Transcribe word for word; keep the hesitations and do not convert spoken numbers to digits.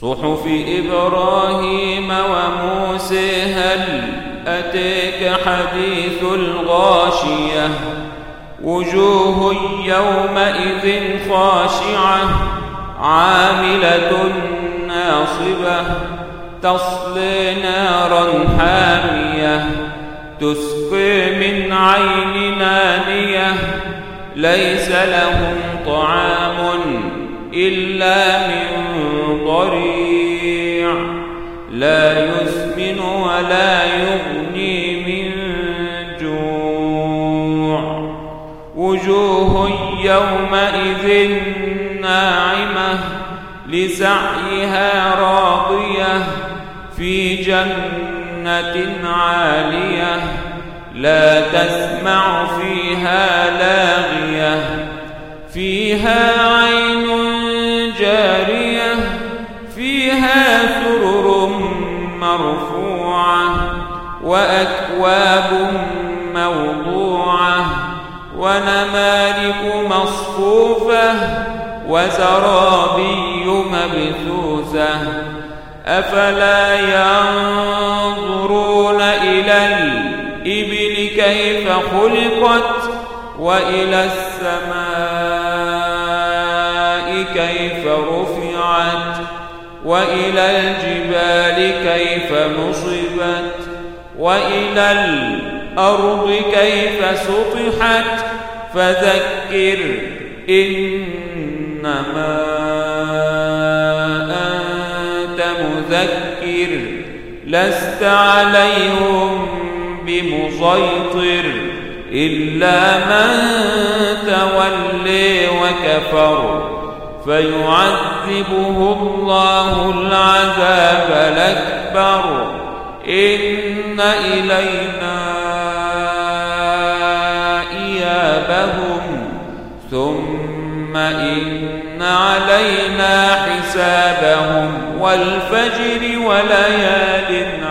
صحف إبراهيم وموسى هل أتيك حديث الغاشية وجوه يومئذ خاشعة عاملة ناصبة تصلي نارا حامية تسقي من عين آنية ليس لهم طعام إلا من ضريع لا يسمن ولا يغني من جوع وجوه يومئذ ناعمة لسعيها راضية في جنة عالية لا تسمع فيها لاغية فيها عين جارية فيها سرر مرفوعة وأكواب موضوعة ونمارق مصفوفة وزرابي مبثوثة أفلا ينظرون إلى الإبل كيف خلقت وإلى السماء كيف رفعت وإلى الجبال كيف نصبت وإلى الأرض كيف سطحت فذكر إنما أنت مذكر لست عليهم بمسيطر إلا من تولي وكفر فيعذبه الله العذاب الأكبر إن إلينا إيابهم ثم إن علينا حسابهم والفجر وليال